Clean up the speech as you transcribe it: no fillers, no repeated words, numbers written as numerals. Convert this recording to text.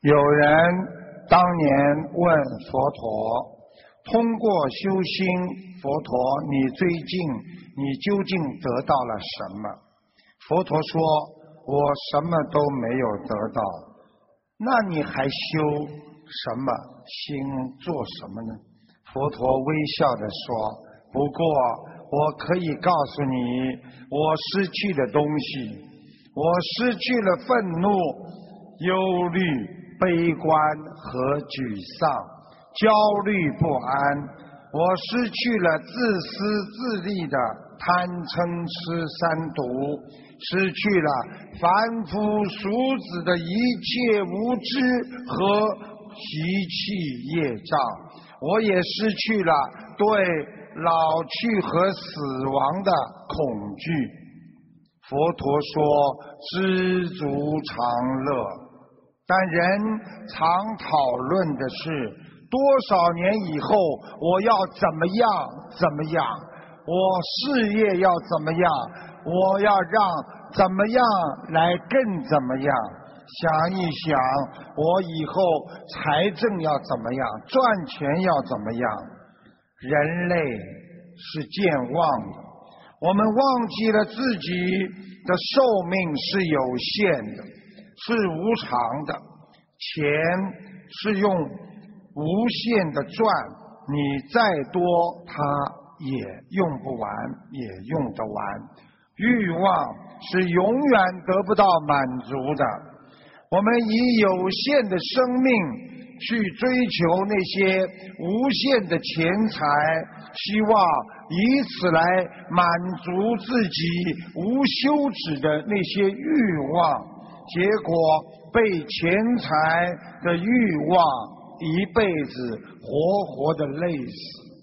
有人当年问佛陀，通过修心，佛陀，你究竟得到了什么？佛陀说，我什么都没有得到。那你还修什么心，做什么呢？佛陀微笑地说，不过我可以告诉你，我失去的东西，我失去了愤怒、忧虑、悲观和沮丧、焦虑不安，我失去了自私自利的贪嗔痴三毒，失去了凡夫俗子的一切无知和习气业障，我也失去了对老去和死亡的恐惧。佛陀说，知足常乐。但人常讨论的是，多少年以后我要怎么样，我事业要怎么样，我要让怎么样来更怎么样。想一想，我以后财政要怎么样，赚钱要怎么样。人类是健忘的，我们忘记了自己的寿命是有限的，是无常的，钱是用无限的赚，你再多它也用不完，也用得完。欲望是永远得不到满足的。我们以有限的生命去追求那些无限的钱财，希望以此来满足自己无休止的那些欲望，结果被钱财的欲望一辈子活活的累死。